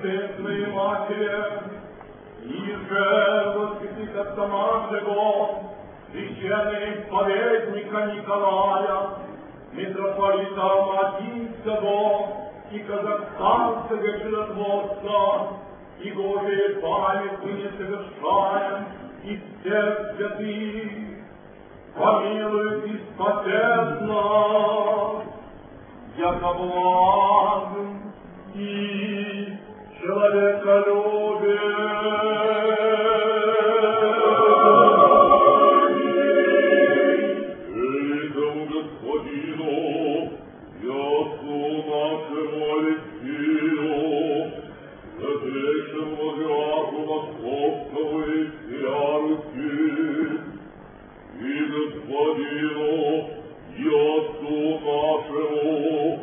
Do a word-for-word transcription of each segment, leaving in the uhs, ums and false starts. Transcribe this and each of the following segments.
Божественной Матери, иже воскресит отца нашего, священный исповедника Николая, митрополита Матинского и казахстанского чудотворца, и Божией памяти не совершаем из всех святых, помилуй и спасет нас, яко благ и человеколюбие. Этому Господину, ясу нашему Алексею, святейшему графу Московского и всея Руси, и Господину, ясу нашему,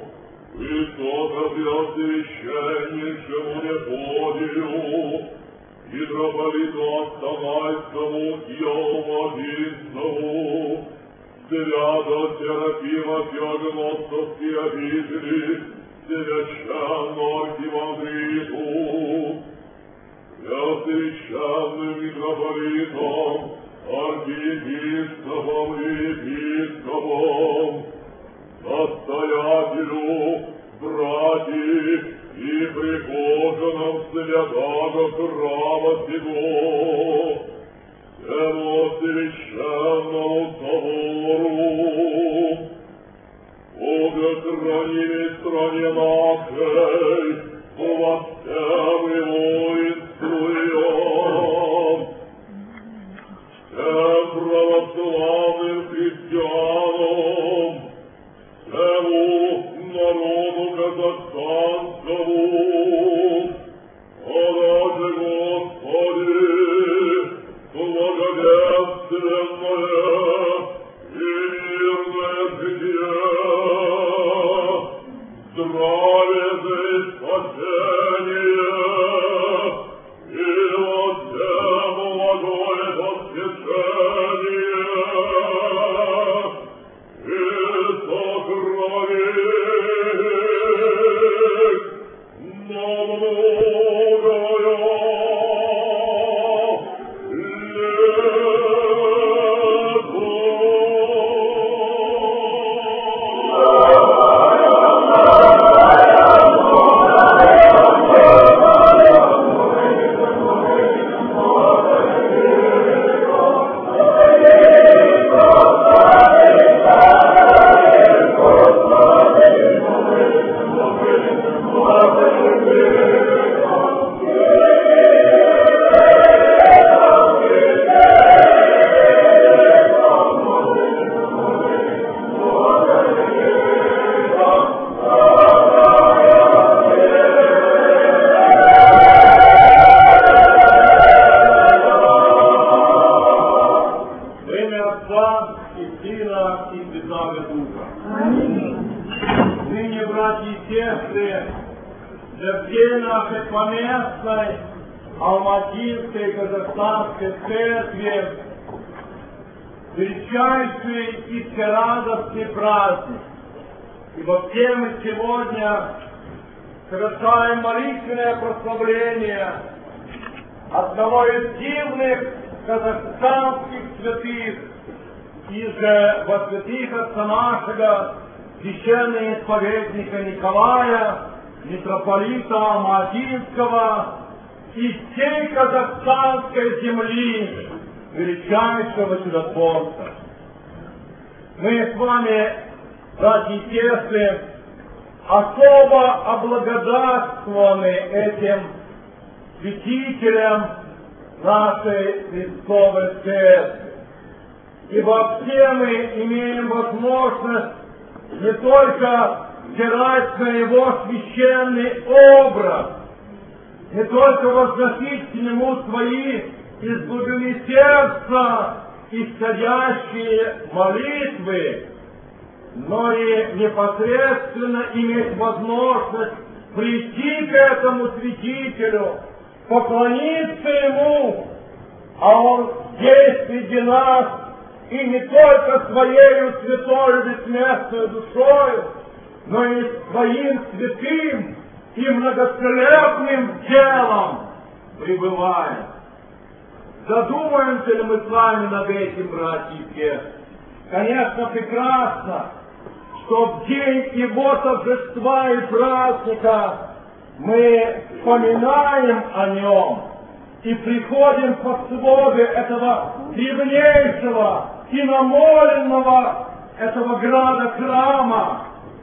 высокопреосвященнейшему Мефодию, митрополиту Останайскому и Алмазинскому, свято Серафима Феогностовские обители, священному архимандриту, преосвященным митрополитом, архиепископом и епископом, настоятелю, братьев и прихожанам святого храма сего, всему священному собору, Богохранимой стране нашей, во всем его инструем, всем православным христианам, всему народу казахстанскому, о даже Господи, благоденственное и мирное житие, здравие и спасение, и во всем благое воскрешение, и сохранить на многое Алмазинской казахстанской церкви величайший и всерадостный праздник. Ибо все мы сегодня совершаем молитвенное прославление одного из дивных казахстанских святых, и же во святых отца нашего, священного исповедника Николая, митрополита Алмазинского и всей казахстанской земли, величайшего чудотворца. Мы с вами, братья и сестры, особо облагодатствованы этим святителем нашей Христовой Церкви. Ибо все мы имеем возможность не только взирать на его священный образ, не только возносить к нему свои из глубины сердца исходящие молитвы, но и непосредственно иметь возможность прийти к этому святителю, поклониться ему, а он здесь среди нас, и не только своею святой бессмертной душою, но и своим святым и многоскрепным делом пребываем. Задумаемся ли мы с вами над этим, братья и сестры? Конечно, прекрасно, что в день его торжества и праздника мы вспоминаем о нем и приходим по слове этого древнейшего и намоленного этого града храма,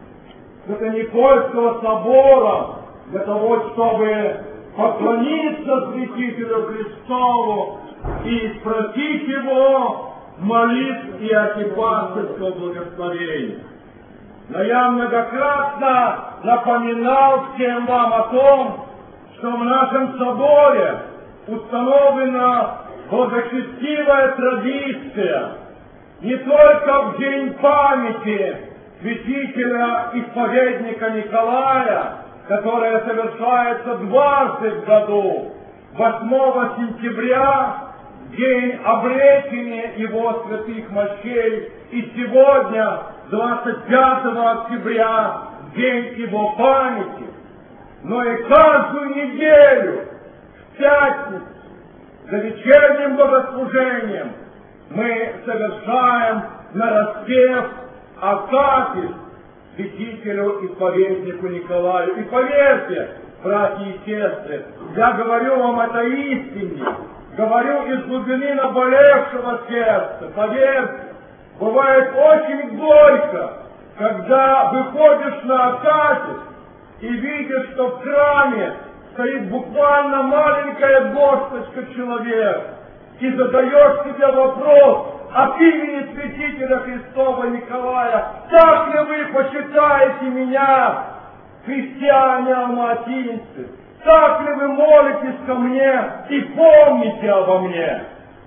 это Никольского собора, для того, чтобы поклониться святителю Христову и спросить его молитв и архипастырского благословения. Но я многократно напоминал всем вам о том, что в нашем соборе установлена благочестивая традиция не только в день памяти святителя исповедника Николая, которая совершается дважды в году, восьмого сентября, день обречения его святых мощей, и сегодня, двадцать пятого октября, день его памяти, но и каждую неделю, в пятницу, за вечерним богослужением, мы совершаем нараспев акафист святителю исповеднику Николаю. И поверьте, братья и сестры, я говорю вам это истине, говорю из глубины наболевшего сердца. Поверьте, бывает очень горько, когда выходишь на акафист и видишь, что в храме стоит буквально маленькая горсточка человек, и задаешь себе вопрос: от имени святителя Христова Николая, так ли вы почитаете меня, христиане алматинцы? Так ли вы молитесь ко мне и помните обо мне?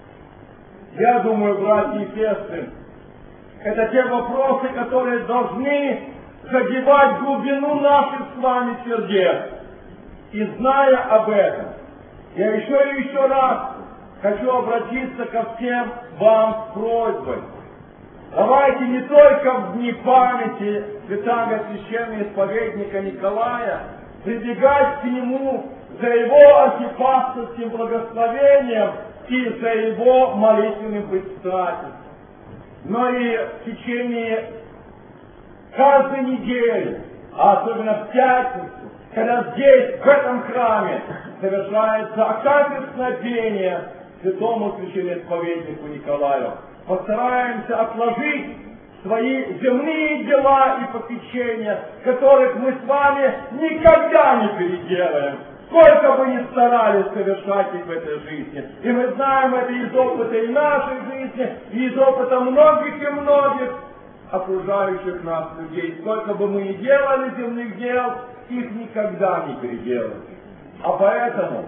Я думаю, братья и сестры, это те вопросы, которые должны задевать глубину наших с вами сердец. И зная об этом, я еще и еще раз хочу обратиться ко всем вам с просьбой. Давайте не только в дни памяти святаго священного исповедника Николая прибегать к нему за его архипастырским благословением и за его молитвенным предстательством, но и в течение каждой недели, а особенно в пятницу, когда здесь, в этом храме, совершается акафистное пение святому священноисповеднику Николаю, постараемся отложить свои земные дела и попечения, которых мы с вами никогда не переделаем, сколько бы ни старались совершать их в этой жизни. И мы знаем это из опыта и нашей жизни, и из опыта многих и многих окружающих нас людей. Сколько бы мы ни делали земных дел, их никогда не переделать. А поэтому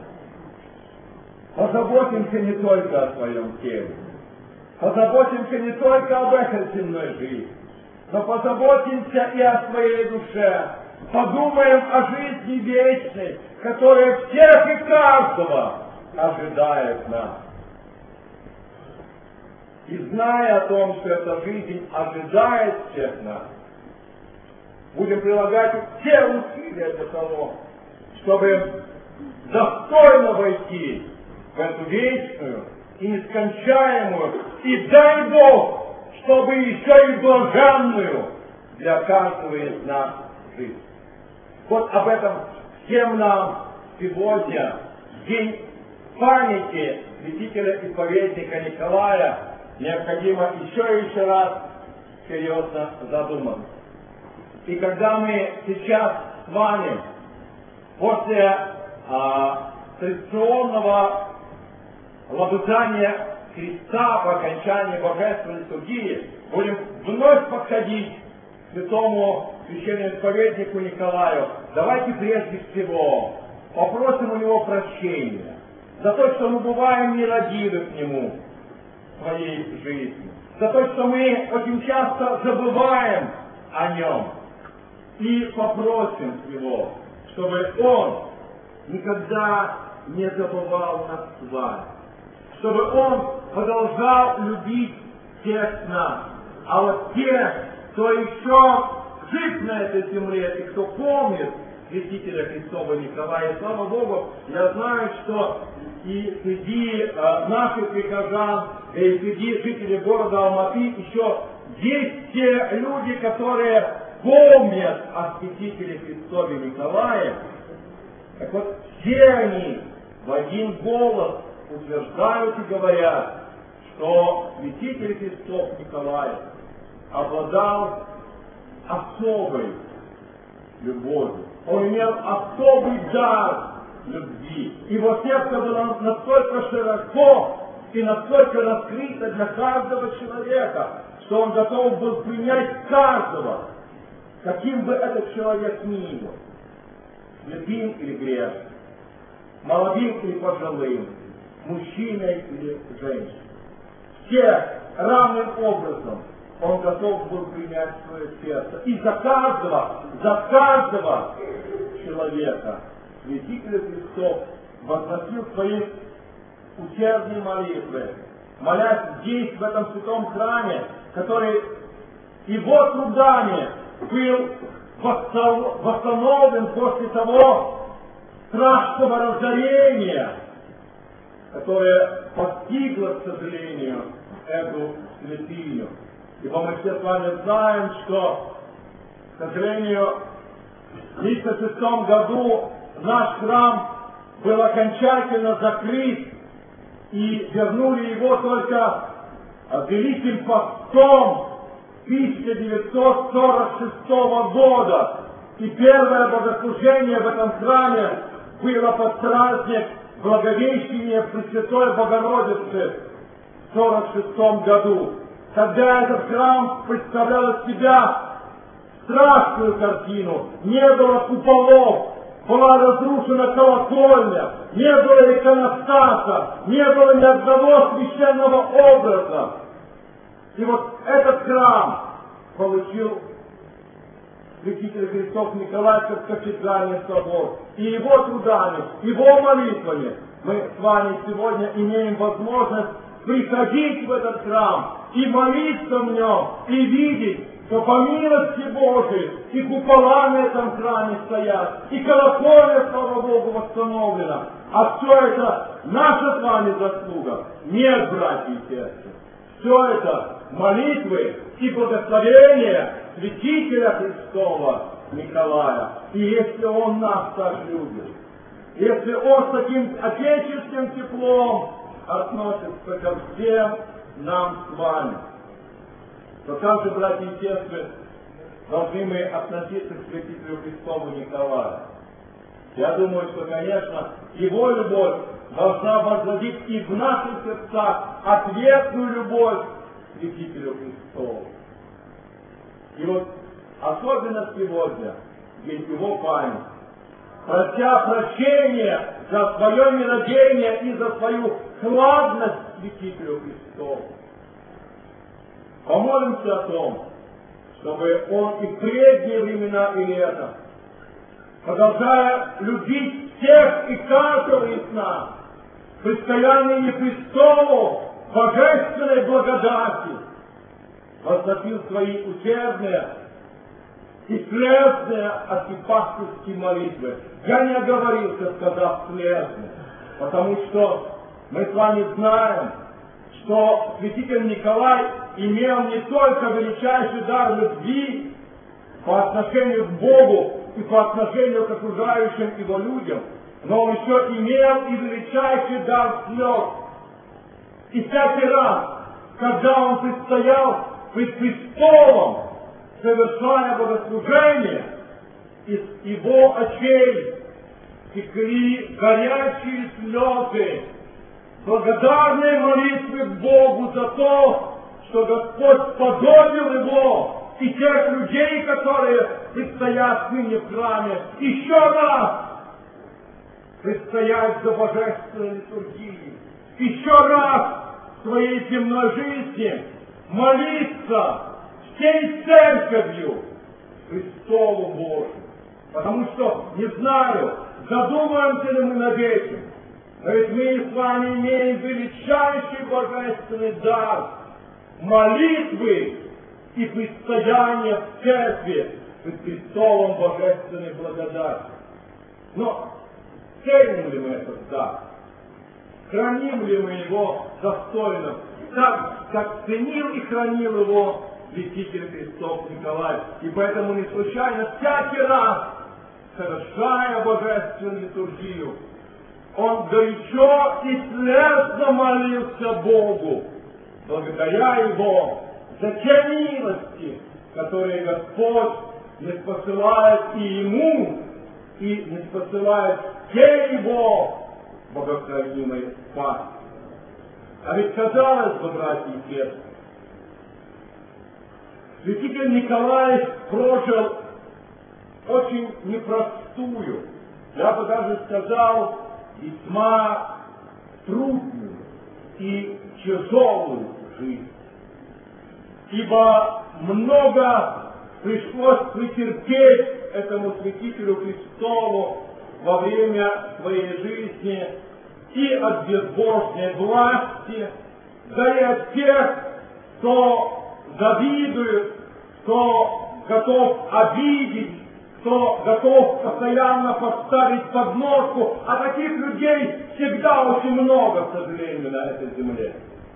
позаботимся не только о своем теле, позаботимся не только об этой земной жизни, но позаботимся и о своей душе. Подумаем о жизни вечной, которая всех и каждого ожидает нас. И зная о том, что эта жизнь ожидает всех нас, будем прилагать все усилия для того, чтобы достойно войти в эту вечную и нескончаемую, и дай Бог, чтобы еще и блаженную для каждого из нас жизнь. Вот об этом всем нам сегодня, в день памяти святителя исповедника Николая, необходимо еще и еще раз серьезно задуматься. И когда мы сейчас с вами, после а, традиционного лобызания Христа по окончании божественной литургии, будем вновь подходить к святому священноисповеднику Николаю, давайте прежде всего попросим у него прощения за то, что мы бываем нерадивы к нему в своей жизни, за то, что мы очень часто забываем о нем, и попросим его, чтобы он никогда не забывал нас с вами, чтобы он продолжал любить всех нас. А вот те, кто еще жив на этой земле и кто помнит святителя Христова Николая. И слава Богу, я знаю, что и среди э, наших прихожан, и среди жителей города Алматы еще есть те люди, которые помнят о святителе Христове Николае. Так вот, все они в один голос утверждают и говорят, что святитель Христов Николай обладал особой любовью. Он имел особый дар любви. Его сердце было настолько широко и настолько раскрыто для каждого человека, что он готов был принять каждого, каким бы этот человек ни был, святым или грешным, молодым или пожилым, мужчиной или женщиной. Все равным образом он готов был принять свое сердце. И за каждого, за каждого человека святитель Христов возносил свои усердные молитвы, молясь здесь, в этом святом храме, который его трудами был восстановлен после того страшного разорения, которое постигло, к сожалению, эту святыню. Ибо мы все с вами знаем, что, к сожалению, в тридцать шестом году наш храм был окончательно закрыт, и вернули его только великим постом тысяча девятьсот сорок шестого года. И первое богослужение в этом храме было под праздник Благовещения Пресвятой Богородицы в сорок шестом году. Когда этот храм представлял из себя страшную картину, не было куполов, была разрушена колокольня, не было иконостаса, не было ни одного священного образа. И вот этот храм получил святитель Христов Николай как кафедральный собор. И его трудами, его молитвами мы с вами сегодня имеем возможность приходить в этот храм и молиться в нем, и видеть, что по милости Божией и купола на этом храме стоят, и колокольня, слава Богу, восстановлена. А все это наша с вами заслуга. Нет, братья и сестры. Все это молитвы и благословения святителя Христова Николая. И если он нас так любит, если он с таким отеческим теплом относится ко всем нам с вами, то как же, братья и сестры, должны мы относиться к святителю Христову Николаю? Я думаю, что, конечно, его любовь должна возродить и в наших сердцах ответную любовь к святителю Христову. И вот особенно сегодня, в день его памяти, прося прощения за свое нерадение и за свою хладность святителю Христову, помолимся о том, чтобы он и в прежние времена и лето, продолжая любить всех и каждого из нас, предстояние престолу божественной благодати, возносил свои усердные и слезные архипастырские молитвы. Я не оговорился, сказав слезные, потому что мы с вами знаем, что святитель Николай имел не только величайший дар любви по отношению к Богу и по отношению к окружающим его людям, но он еще имел и величайший дар слез. И всякий раз, когда он предстоял пред престолом, совершая богослужение, из его очей текли горячие слезы, благодарные молитвы к Богу за то, что Господь сподобил его и тех людей, которые предстоят ныне в храме, еще раз предстоять за божественной литургией, еще раз в своей земной жизни молиться всей церковью Христову Божию. Потому что, не знаю, задумаемся ли мы над этим, но ведь мы с вами имеем величайший божественный дар молитвы и предстояния в церкви пред престолом божественной благодати. Но ценим ли мы этот дар? Храним ли мы его достойно? Так, как ценил и хранил его святитель Христов Николай. И поэтому не случайно всякий раз, совершая божественную литургию, он горячо и слезно молился Богу, благодаря Его за те милости, которые Господь не спосылает и Ему, и не спосылает всей Его богохранимой пастве. А ведь казалось бы, братья и сестры, святитель Николай прожил очень непростую, я бы даже сказал, весьма трудную и тяжелую жизнь. Ибо много пришлось претерпеть этому святителю Христову во время своей жизни и от безбожной власти, да и от тех, кто завидует, кто готов обидеть, кто готов постоянно поставить подножку, а таких людей всегда очень много, к сожалению, на этой земле.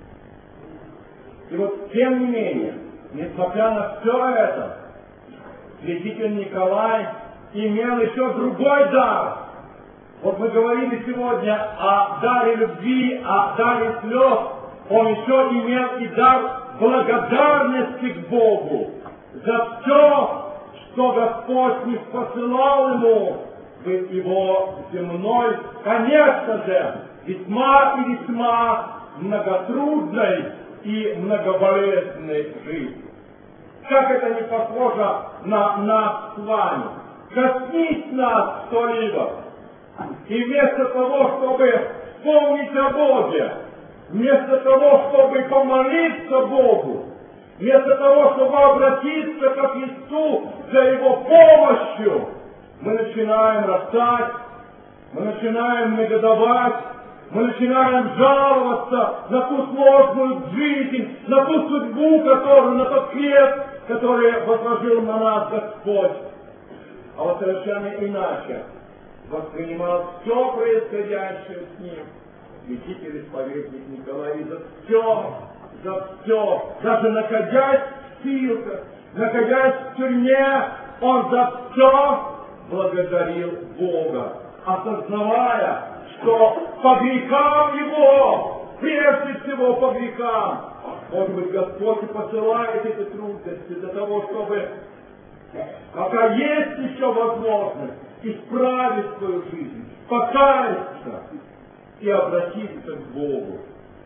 И вот, тем не менее, несмотря на все это, святитель Николай имел еще другой дар. Вот мы говорили сегодня о даре любви, о даре слез. Он еще имел и дар благодарности к Богу за все, что Господь не посылал ему в его земной, конечно же, весьма и весьма многотрудной и многоболезненной жизни. Как это не похоже на нас с вами? Коснись нас что-либо, и вместо того, чтобы вспомнить о Боге, вместо того, чтобы помолиться Богу, вместо того, чтобы обратиться к Христу за Его помощью, мы начинаем роптать, мы начинаем негодовать, мы начинаем жаловаться на ту сложную жизнь, на ту судьбу, которую, на тот крест, который возложил на нас Господь. А вот совершенно иначе воспринимал все происходящее с ним святитель-исповедник Николай. И за все, за все, даже находясь в ссылках, находясь в тюрьме, он за все благодарил Бога, осознавая, что по грехам его, прежде всего по грехам, может быть, Господь и посылает эти трудности для того, чтобы, пока есть еще возможность, исправить свою жизнь, покаяться и обратиться к Богу.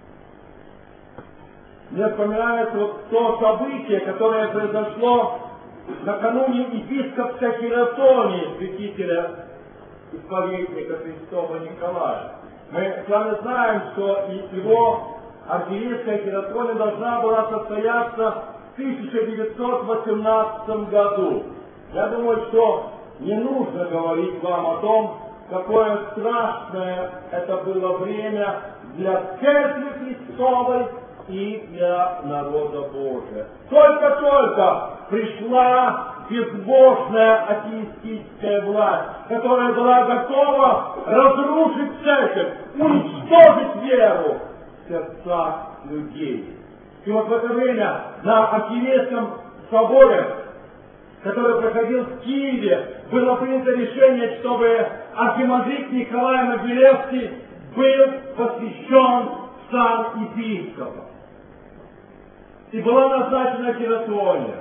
Мне вспоминается вот то событие, которое произошло накануне епископской хиратонии святителя исповедника Христова Николая. Мы с вами знаем, что его архиерейская хиратония должна была состояться в тысяча девятьсот восемнадцатом году. Я думаю, что не нужно говорить вам о том, какое страшное это было время для Церкви Христовой и для народа Божия. Только-только пришла безбожная атеистическая власть, которая была готова разрушить церковь, уничтожить веру в сердцах людей. И вот в это время на архиерейском соборе, который проходил в Киеве, было принято решение, чтобы архимандрит Николай Могилевский был посвящен в сан епископа. И была назначена хиратония.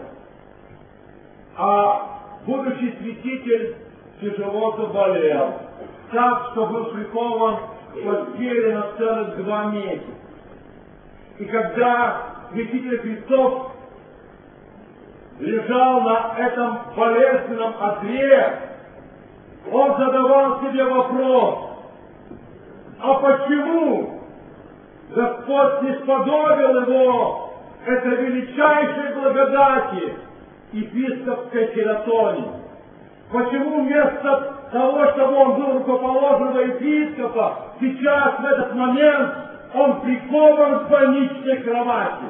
А будущий святитель тяжело заболел, так, что был прикован в постели на целых два месяца. И когда святитель Христов лежал на этом болезненном одре, он задавал себе вопрос: а почему Господь не сподобил его этой величайшей благодати епископской хиратонии? Почему вместо того, чтобы он был рукоположенного епископа, сейчас в этот момент он прикован к больничной кровати?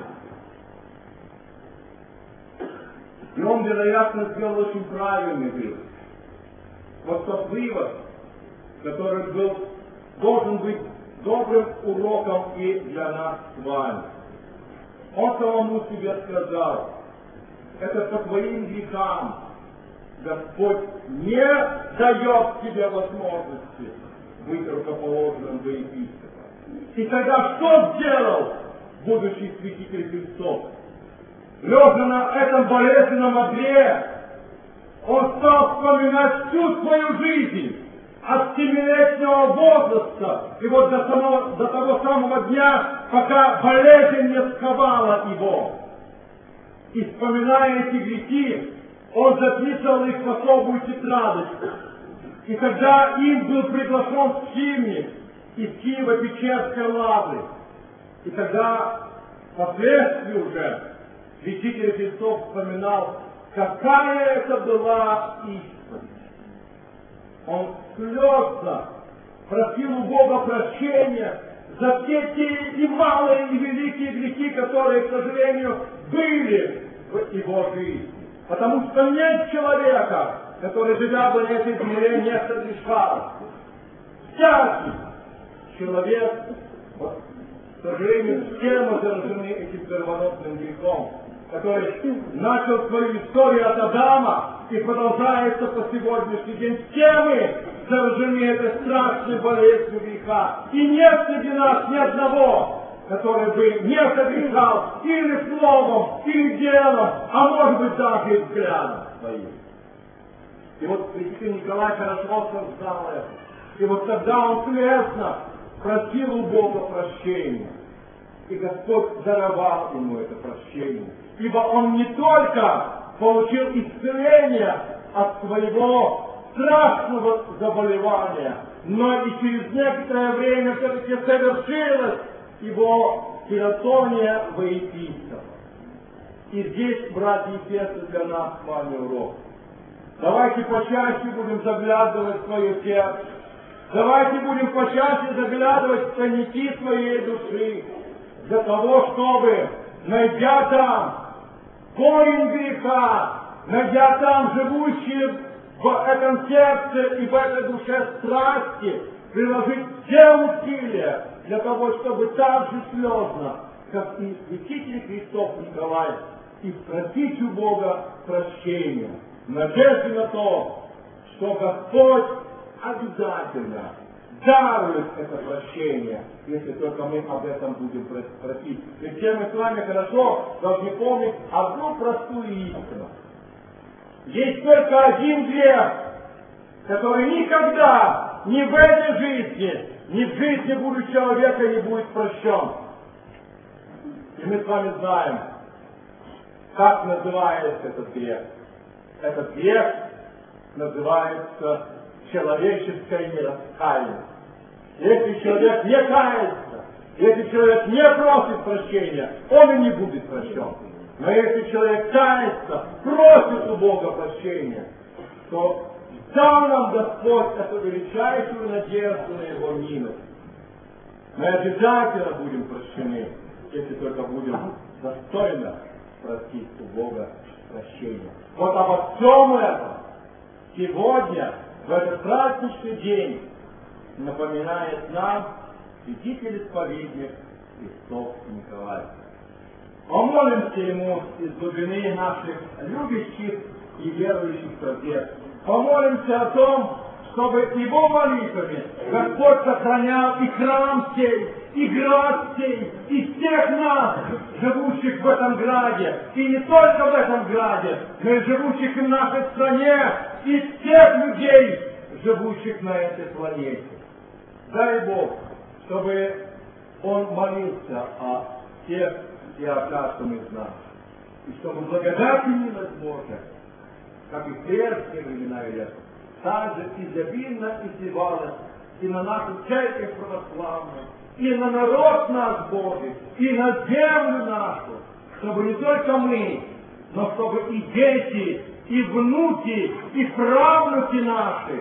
И он, вероятно, сделал очень правильный вывод. Вот тот вывод, который был, должен быть добрым уроком и для нас с вами. Он самому себе сказал: это по твоим грехам Господь не дает тебе возможности быть рукоположенным во епископа. И тогда что сделал будущий святитель Христов? Лежа на этом болезненном одре, он стал вспоминать всю свою жизнь, от семилетнего возраста и вот до, самого, до того самого дня, пока болезнь не сковала его. И вспоминая эти грехи, он записывал их в особую тетрадочку. И когда им был приглашен в Химни из Киево-Печерской лавры, и тогда впоследствии уже святитель Христов вспоминал, какая это была исповедь. Он слезно просил у Бога прощения за все те и малые, и великие грехи, которые, к сожалению, были в его жизни. Потому что нет человека, который, живя бы на этой земле, не согрешал. Всякий человек, вот, к сожалению, все мы заражены этим первородным грехом, который начал свою историю от Адама и продолжается по сегодняшний день. Все мы заражены этой страшной болезнью греха. И нет среди нас ни одного, который бы не согрешал или словом, или делом, а может быть даже и взглядом своим. И вот святитель Николай хорошо сознал это. И вот тогда он слезно просил у Бога прощения. И Господь даровал ему это прощение. Ибо он не только получил исцеление от своего страшного заболевания, но и через некоторое время все-таки совершилось его хиратония во епископа. И здесь, братья и сестры, для нас с вами урок. Давайте почаще будем заглядывать в свое сердце. Давайте будем почаще заглядывать в тайники своей души, для того, чтобы, найдя там корень греха, найдя там живущие в этом сердце и в этой душе страсти, приложить все усилия для того, чтобы так же слезно, как и святитель Христов Николай, и просить у Бога прощения, в надежде на то, что Господь обязательно дарует это прощение, если только мы об этом будем просить. И все мы с вами хорошо должны помнить одну простую истину. Есть только один грех, который никогда ни в этой жизни, ни в жизни будущего человека не будет прощен. И мы с вами знаем, как называется этот грех. Этот грех называется человеческое нераскаяние. Если человек не кается, если человек не просит прощения, он и не будет прощен. Но если человек кается, просит у Бога прощения, то дал нам Господь эту величайшую надежду на Его милость. Мы обязательно будем прощены, если только будем достойно просить у Бога прощения. Вот обо всем этом сегодня, в этот праздничный день, напоминает нам святитель-исповедник Христов Николай. Помолимся ему из глубины наших любящих и верующих сердец. Помолимся о том, чтобы его молитвами Господь сохранял и храм сей, и град сей, и всех нас, живущих в этом граде, и не только в этом граде, но и живущих в нашей стране, и всех людей, живущих на этой планете. Дай Бог, чтобы Он молился о всех и о каждом из нас. И чтобы благодать и милость Божия, как и в прежние времена века, также изобильно изливалась и на нашу церковь православную, и на народ наш Божий, и на землю нашу, чтобы не только мы, но чтобы и дети, и внуки, и правнуки наши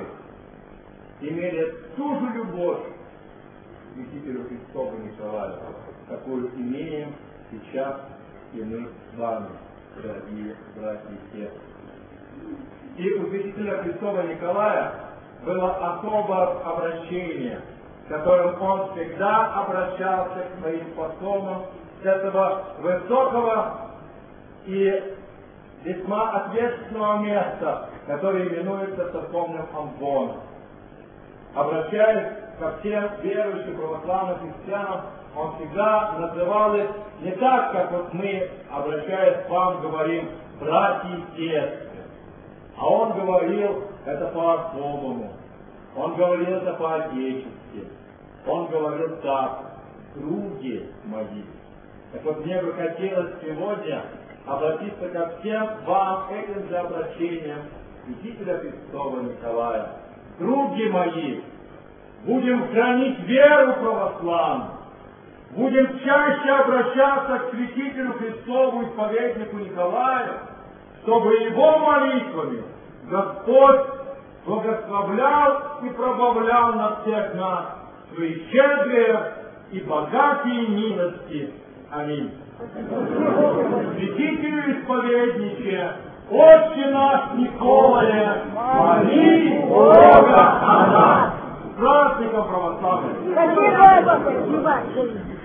имели ту же любовь к святителю Христову Николаю, какую имеем сейчас и мы с вами, дорогие братья и сестры. И у святителя Христова Николая было особое обращение, которым он всегда обращался к своим потомам с этого высокого и весьма ответственного места, которое именуется церковным амвоном. Обращаясь ко всем верующим православным христианам, он всегда называл их не так, как вот мы, обращаясь к вам, говорим «братья и сестры», а он говорил это по-особому, он говорил это по-отечески, он говорил так: «други мои». Так вот, мне бы хотелось сегодня обратиться ко всем вам этим же обращением святителя Христова Николая. Други мои, будем хранить веру православную, будем чаще обращаться к святителю Христову исповеднику Николаю, чтобы его молитвами Господь благословлял и пробавлял на всех нас свои щедрые и богатые милости. Аминь. Святителю исповедниче, Отче наш Николае, моли Бога о нас. С праздником православных!